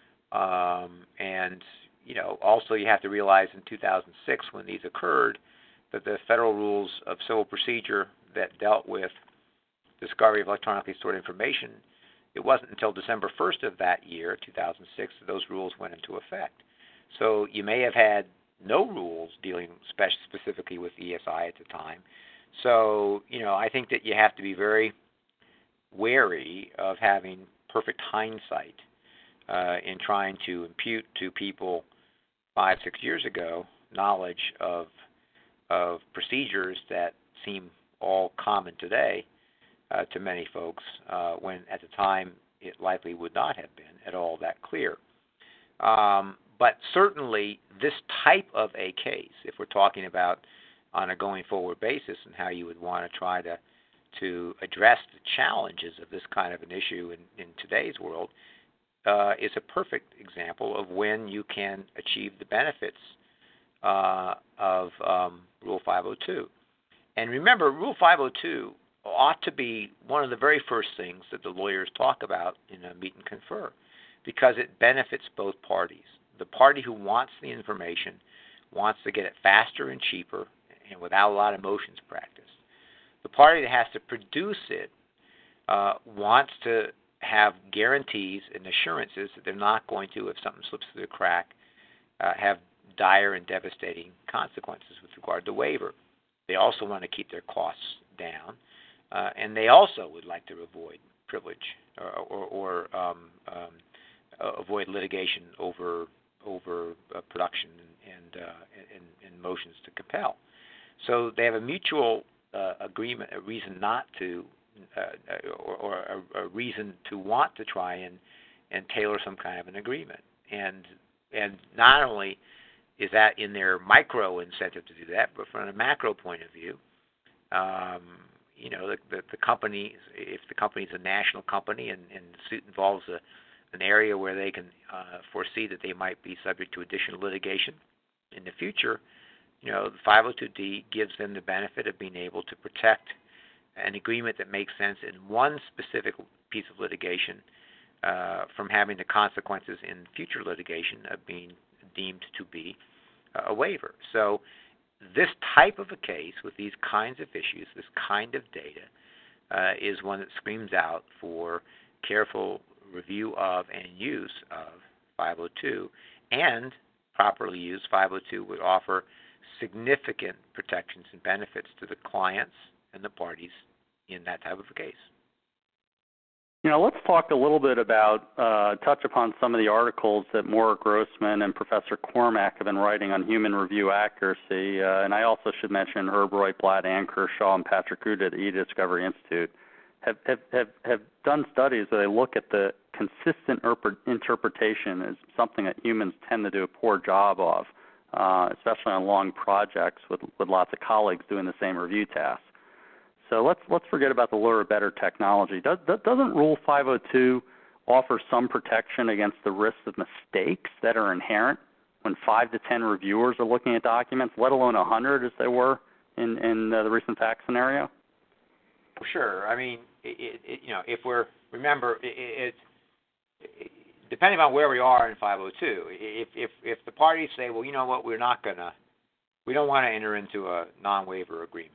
And also you have to realize in 2006, when these occurred, that the federal rules of civil procedure that dealt with discovery of electronically stored information, it wasn't until December 1st of that year, 2006, that those rules went into effect. So you may have had no rules dealing specifically with ESI at the time. So, I think that you have to be very wary of having perfect hindsight in trying to impute to people 5-6 years ago knowledge of procedures that seem all common today to many folks, when at the time it likely would not have been at all that clear. But certainly this type of a case, if we're talking about on a going forward basis and how you would want to try to address the challenges of this kind of an issue in today's world, is a perfect example of when you can achieve the benefits of Rule 502. And remember, Rule 502 ought to be one of the very first things that the lawyers talk about in a meet and confer, because it benefits both parties. The party who wants the information wants to get it faster and cheaper and without a lot of motions practice. The party that has to produce it wants to have guarantees and assurances that they're not going to, if something slips through the crack, have dire and devastating consequences with regard to waiver. They also want to keep their costs down, and they also would like to avoid privilege or avoid litigation over production and motions to compel. So they have a mutual agreement, a reason not to, or a reason to want to try and tailor some kind of an agreement. And not only is that in their micro incentive to do that, but from a macro point of view, the company, if the company is a national company and the suit involves an area where they can foresee that they might be subject to additional litigation in the future, the 502D gives them the benefit of being able to protect an agreement that makes sense in one specific piece of litigation from having the consequences in future litigation of being deemed to be a waiver. So this type of a case with these kinds of issues, this kind of data, is one that screams out for careful review of and use of 502, and properly used, 502 would offer significant protections and benefits to the clients and the parties in that type of a case. Let's talk a little bit about, touch upon some of the articles that Maura Grossman and Professor Cormack have been writing on human review accuracy. And I also should mention Herb Roitblatt, Ann Kershaw, and Patrick Root at the eDiscovery Institute have done studies where they look at the consistent interpretation as something that humans tend to do a poor job of, especially on long projects with lots of colleagues doing the same review tasks. So let's forget about the lure of better technology. Doesn't Rule 502 offer some protection against the risks of mistakes that are inherent when 5 to 10 reviewers are looking at documents, let alone 100 as they were in the recent fact scenario? Sure. I mean, if we're remember, it's depending on where we are in 502. If the parties say, well, you know what, we don't want to enter into a non-waiver agreement.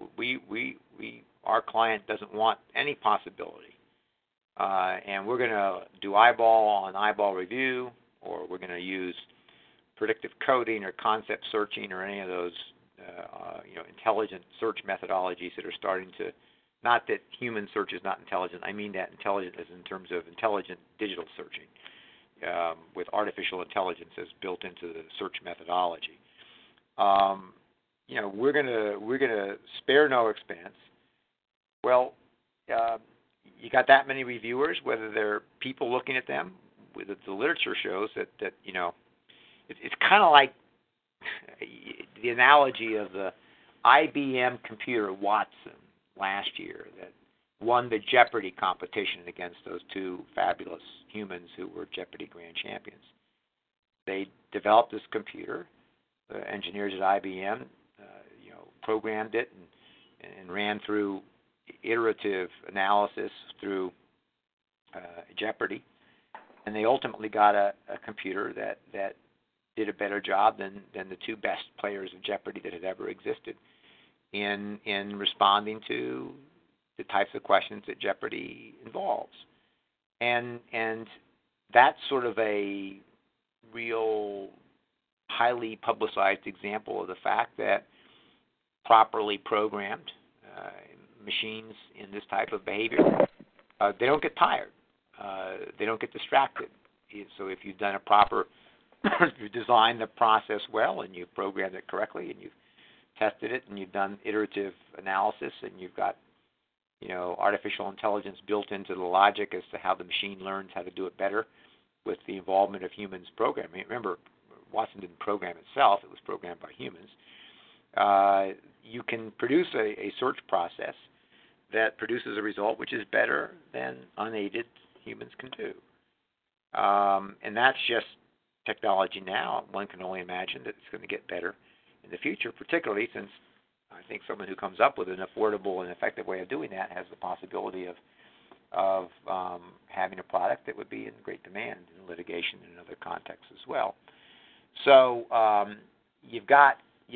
Our client doesn't want any possibility, and we're going to do eyeball on eyeball review, or we're going to use predictive coding or concept searching or any of those, intelligent search methodologies that are starting to. Not that human search is not intelligent. I mean that intelligent as in terms of intelligent digital searching, with artificial intelligence as built into the search methodology. We're gonna spare no expense. Well, you got that many reviewers, whether they're people looking at them. The literature shows that it's kind of like the analogy of the IBM computer Watson last year that won the Jeopardy competition against those two fabulous humans who were Jeopardy grand champions. They developed this computer. The engineers at IBM, programmed it and ran through iterative analysis through Jeopardy, and they ultimately got a computer that did a better job than the two best players of Jeopardy that had ever existed in responding to the types of questions that Jeopardy involves, and that's sort of a real highly publicized example of the fact that properly programmed machines in this type of behavior, they don't get tired. They don't get distracted. So if you've done if you designed the process well and you've programmed it correctly and you've tested it and you've done iterative analysis and you've got artificial intelligence built into the logic as to how the machine learns how to do it better with the involvement of humans programming. Remember, Watson didn't program itself. It was programmed by humans. You can produce a search process that produces a result which is better than unaided humans can do. And that's just technology now. One can only imagine that it's going to get better in the future, particularly since I think someone who comes up with an affordable and effective way of doing that has the possibility of having a product that would be in great demand in litigation and in other contexts as well. So you've got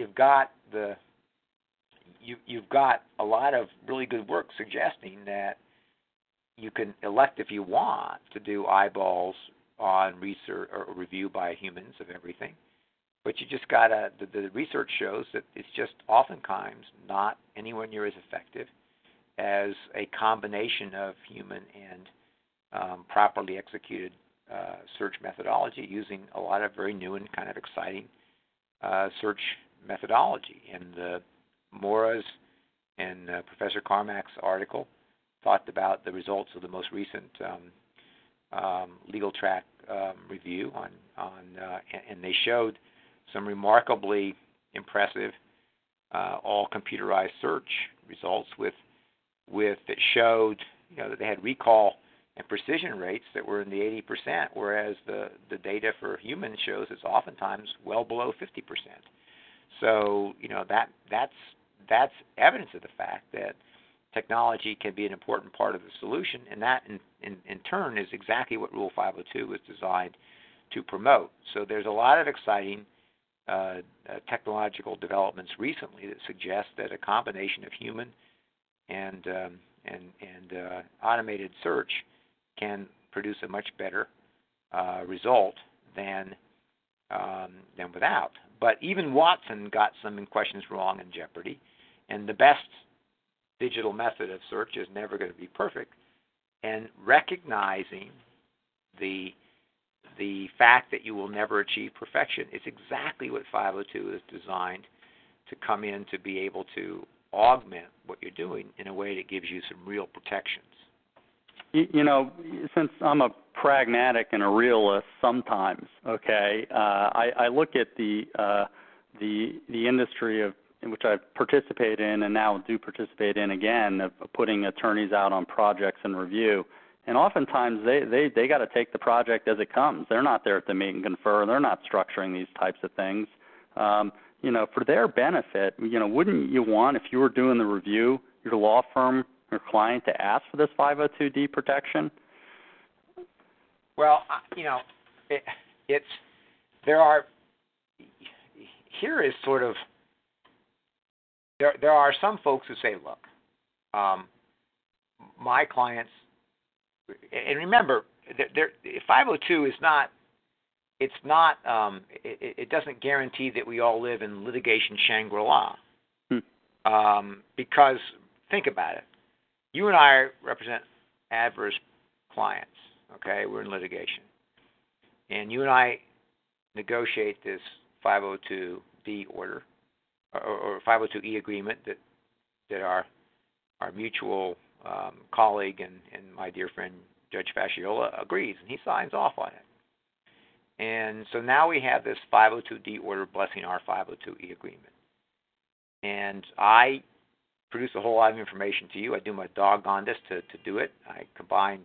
a lot of really good work suggesting that you can elect, if you want, to do eyeballs on research or review by humans of everything, but you just gotta. The research shows that it's just oftentimes not anywhere near as effective as a combination of human and properly executed search methodology using a lot of very new and kind of exciting search methodology. And Maura's and Professor Cormack's article talked about the results of the most recent legal track review and they showed some remarkably impressive all computerized search results with that showed that they had recall and precision rates that were in the 80%, whereas the data for humans shows it's oftentimes well below 50%. So that's evidence of the fact that technology can be an important part of the solution, and that in turn is exactly what Rule 502 was designed to promote. So there's a lot of exciting technological developments recently that suggest that a combination of human and automated search can produce a much better result than without. But even Watson got some questions wrong in Jeopardy, and the best digital method of search is never going to be perfect. and recognizing the fact that you will never achieve perfection is exactly what 502 is designed to come in to be able to augment what you're doing in a way that gives you some real protections. Since I'm a pragmatic and a realist sometimes, okay, I look at the industry in which I've participated in and now do participate in again, of putting attorneys out on projects and review. And oftentimes they got to take the project as it comes. They're not there at the meet and confer. They're not structuring these types of things. For their benefit, wouldn't you want, if you were doing the review, your law firm or client to ask for this 502D protection? Well, there are some folks who say, look, my clients, and remember, 502 is not, it doesn't guarantee that we all live in litigation Shangri-La. Because think about it. You and I represent adverse clients, okay? We're in litigation. And you and I negotiate this 502D order or 502E agreement that our mutual colleague and my dear friend Judge Fasciola agrees, and he signs off on it. And so now we have this 502D order blessing our 502E agreement. And I produce a whole lot of information to you. I do my doggondest to do it. I combine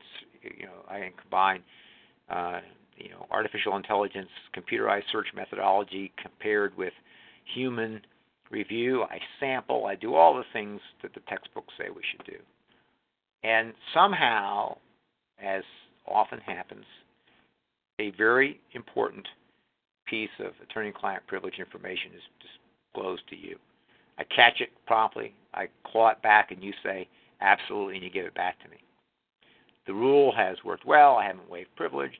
artificial intelligence, computerized search methodology compared with human review. I sample. I do all the things that the textbooks say we should do. And somehow, as often happens, a very important piece of attorney-client privilege information is disclosed to you. I catch it promptly, I claw it back, and you say, absolutely, and you give it back to me. The rule has worked well. I haven't waived privilege.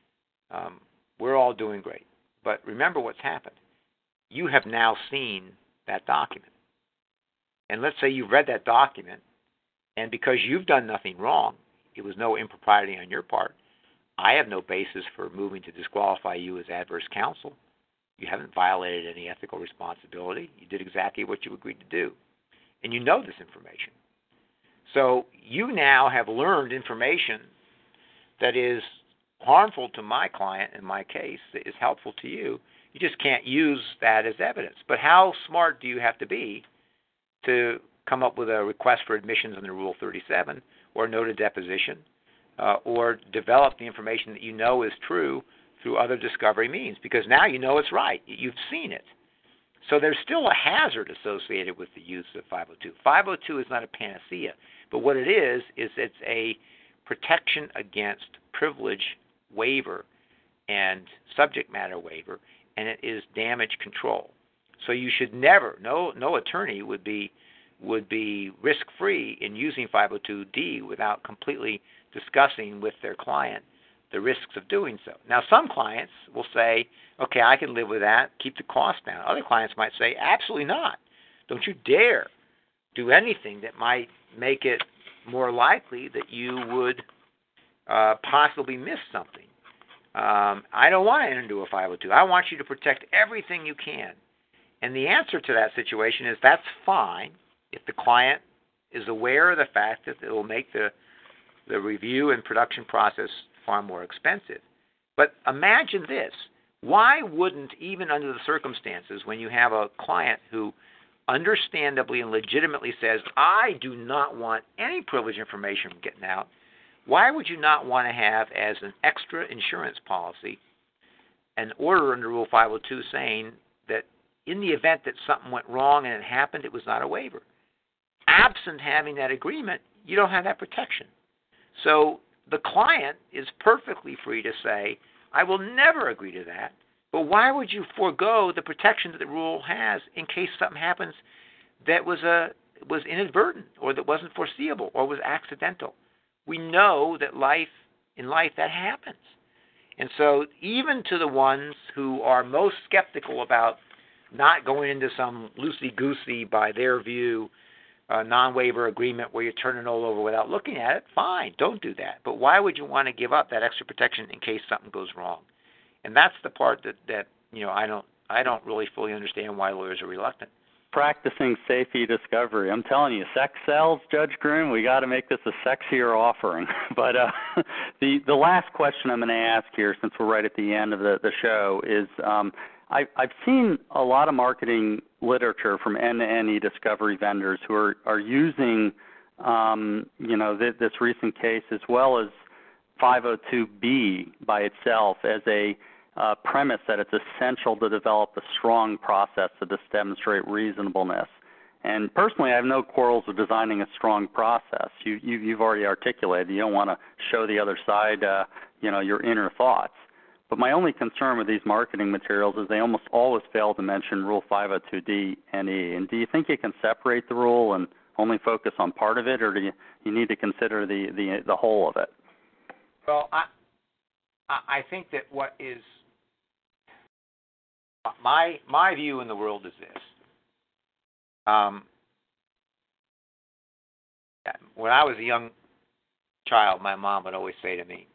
We're all doing great. But remember what's happened. You have now seen that document. And let's say you've read that document, and because you've done nothing wrong, it was no impropriety on your part, I have no basis for moving to disqualify you as adverse counsel. You haven't violated any ethical responsibility. You did exactly what you agreed to do. And you know this information. So you now have learned information that is harmful to my client in my case, that is helpful to you. You just can't use that as evidence. But how smart do you have to be to come up with a request for admissions under Rule 37 or a noted deposition or develop the information that you know is true through other discovery means? Because now you know it's right. You've seen it. So there's still a hazard associated with the use of 502. 502 is not a panacea, but what it is it's a protection against privilege waiver and subject matter waiver, and it is damage control. So you should never, no attorney would be risk-free in using 502D without completely discussing with their client the risks of doing so. Now, some clients will say, okay, I can live with that, keep the cost down. Other clients might say, absolutely not. Don't you dare do anything that might make it more likely that you would possibly miss something. I don't want to enter into a 502. I want you to protect everything you can. And the answer to that situation is that's fine if the client is aware of the fact that it will make the review and production process far more expensive. But imagine this. Why wouldn't, even under the circumstances, when you have a client who understandably and legitimately says, I do not want any privileged information from getting out, why would you not want to have as an extra insurance policy an order under Rule 502 saying that in the event that something went wrong and it happened, it was not a waiver? Absent having that agreement, you don't have that protection. So the client is perfectly free to say, I will never agree to that, but why would you forego the protection that the rule has in case something happens that was inadvertent or that wasn't foreseeable or was accidental? We know that in life that happens. And so even to the ones who are most skeptical about not going into some loosey-goosey, by their view, a non-waiver agreement where you turn it all over without looking at it, fine, don't do that. But why would you want to give up that extra protection in case something goes wrong? And that's the part that I don't really fully understand why lawyers are reluctant. Practicing safe e-discovery. I'm telling you, sex sells, Judge Grimm. We got to make this a sexier offering. But the last question I'm going to ask here, since we're right at the end of the show, is I've seen a lot of marketing literature from end-to-end e-discovery vendors who are using this recent case as well as 502B by itself as a premise that it's essential to develop a strong process to demonstrate reasonableness. And personally, I have no quarrels with designing a strong process. You've already articulated you don't want to show the other side, your inner thoughts. But my only concern with these marketing materials is they almost always fail to mention Rule 502D and E. And do you think you can separate the rule and only focus on part of it, or do you need to consider the whole of it? Well, I think that what is my view in the world is this. When I was a young child, my mom would always say to me,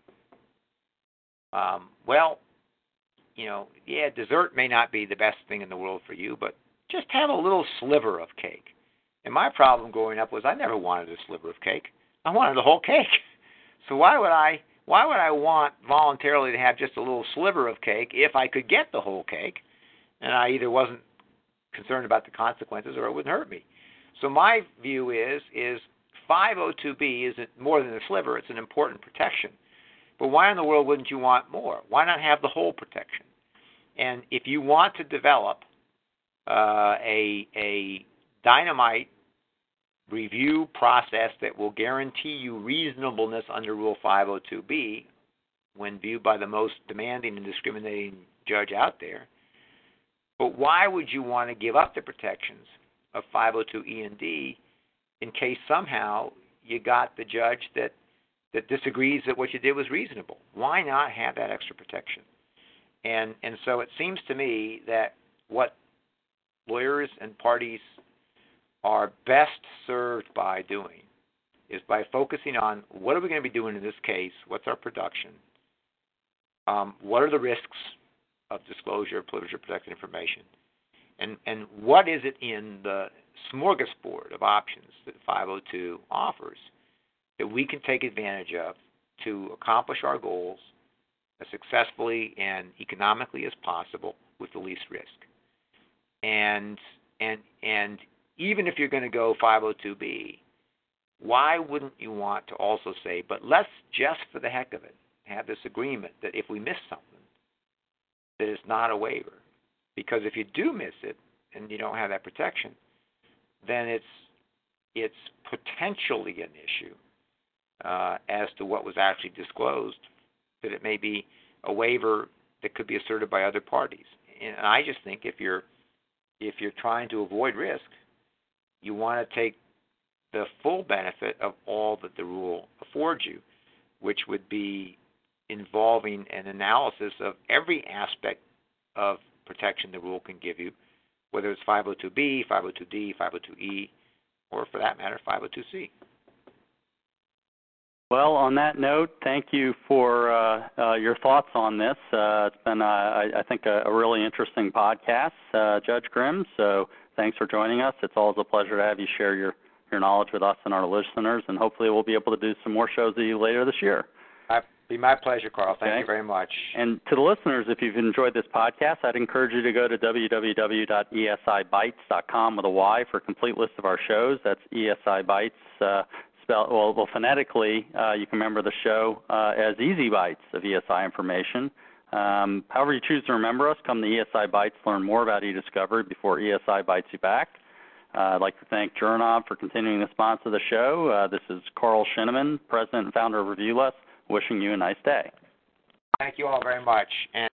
dessert may not be the best thing in the world for you, but just have a little sliver of cake. And my problem growing up was I never wanted a sliver of cake. I wanted the whole cake. So why would I want voluntarily to have just a little sliver of cake if I could get the whole cake, and I either wasn't concerned about the consequences or it wouldn't hurt me? So my view is 502B isn't more than a sliver. It's an important protection. But why in the world wouldn't you want more? Why not have the whole protection? And if you want to develop a dynamite review process that will guarantee you reasonableness under Rule 502B when viewed by the most demanding and discriminating judge out there, but why would you want to give up the protections of 502E and D in case somehow you got the judge that disagrees that what you did was reasonable? Why not have that extra protection? And so it seems to me that what lawyers and parties are best served by doing is by focusing on what are we going to be doing in this case, what's our production, what are the risks of disclosure of privileged or protected information, and what is it in the smorgasbord of options that 502 offers that we can take advantage of to accomplish our goals as successfully and economically as possible with the least risk. And even if you're going to go 502B, why wouldn't you want to also say, but let's just for the heck of it have this agreement that if we miss something, that it's not a waiver? Because if you do miss it and you don't have that protection, then it's potentially an issue as to what was actually disclosed, that it may be a waiver that could be asserted by other parties. And I just think if you're trying to avoid risk, you want to take the full benefit of all that the rule affords you, which would be involving an analysis of every aspect of protection the rule can give you, whether it's 502B, 502D, 502E, or for that matter, 502C. Well, on that note, thank you for your thoughts on this. It's been, I think, a really interesting podcast, Judge Grimm. So thanks for joining us. It's always a pleasure to have you share your knowledge with us and our listeners, and hopefully we'll be able to do some more shows with you later this year. It'd be my pleasure, Carl. Thank you very much. And to the listeners, if you've enjoyed this podcast, I'd encourage you to go to www.esibytes.com with a Y for a complete list of our shows. That's ESI Bytes. Well, phonetically, you can remember the show as Easy Bytes of ESI information. However you choose to remember us, come to ESI Bytes, learn more about e-discovery before ESI bites you back. I'd like to thank Jurnob for continuing to sponsor the show. This is Carl Shinneman, President and Founder of ReviewLess, wishing you a nice day. Thank you all very much. And